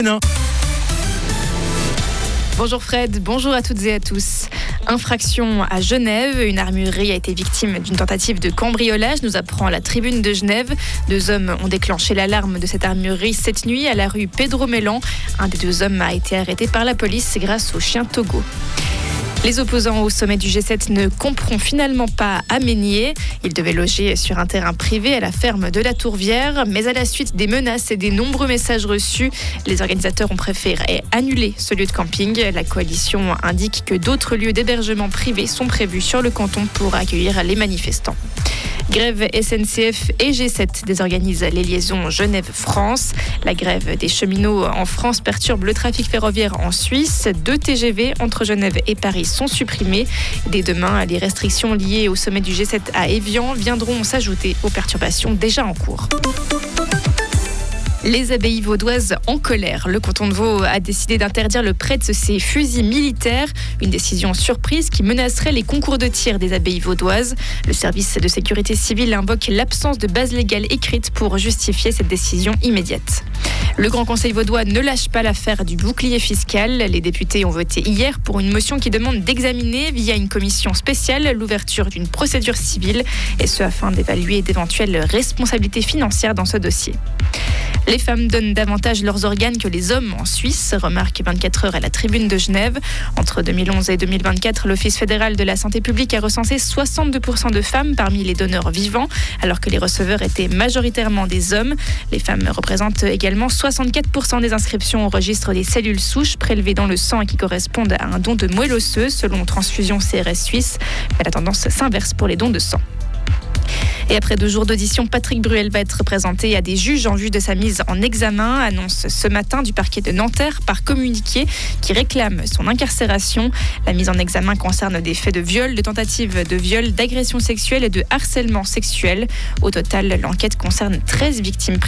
Non. Bonjour Fred, bonjour à toutes et à tous. Infraction à Genève, une armurerie a été victime d'une tentative de cambriolage, nous apprend la Tribune de Genève. 2 hommes ont déclenché l'alarme de cette armurerie cette nuit à la rue Pedro Mélan. Un des 2 hommes a été arrêté par la police grâce au chien Togo. Les opposants au sommet du G7 ne camperont finalement pas à Meignier. Ils devaient loger sur un terrain privé à la ferme de la Tourvière. Mais à la suite des menaces et des nombreux messages reçus, les organisateurs ont préféré annuler ce lieu de camping. La coalition indique que d'autres lieux d'hébergement privés sont prévus sur le canton pour accueillir les manifestants. Grève SNCF et G7 désorganisent les liaisons Genève-France. La grève des cheminots en France perturbe le trafic ferroviaire en Suisse. 2 TGV entre Genève et Paris sont supprimés. Dès demain, les restrictions liées au sommet du G7 à Évian viendront s'ajouter aux perturbations déjà en cours. Les abbayes vaudoises en colère. Le canton de Vaud a décidé d'interdire le prêt de ces fusils militaires. Une décision surprise qui menacerait les concours de tir des abbayes vaudoises. Le service de sécurité civile invoque l'absence de base légale écrite pour justifier cette décision immédiate. Le Grand Conseil vaudois ne lâche pas l'affaire du bouclier fiscal. Les députés ont voté hier pour une motion qui demande d'examiner via une commission spéciale l'ouverture d'une procédure civile, et ce afin d'évaluer d'éventuelles responsabilités financières dans ce dossier. Les femmes donnent davantage leurs organes que les hommes en Suisse, remarque 24 heures à la Tribune de Genève. Entre 2011 et 2024, l'Office fédéral de la santé publique a recensé 62% de femmes parmi les donneurs vivants, alors que les receveurs étaient majoritairement des hommes. Les femmes représentent également 64% des inscriptions au registre des cellules souches prélevées dans le sang et qui correspondent à un don de moelle osseuse, selon Transfusion CRS Suisse. Mais la tendance s'inverse pour les dons de sang. Et après 2 jours d'audition, Patrick Bruel va être présenté à des juges en vue de sa mise en examen, annonce ce matin du parquet de Nanterre par communiqué qui réclame son incarcération. La mise en examen concerne des faits de viol, de tentative de viol, d'agression sexuelle et de harcèlement sexuel. Au total, l'enquête concerne 13 victimes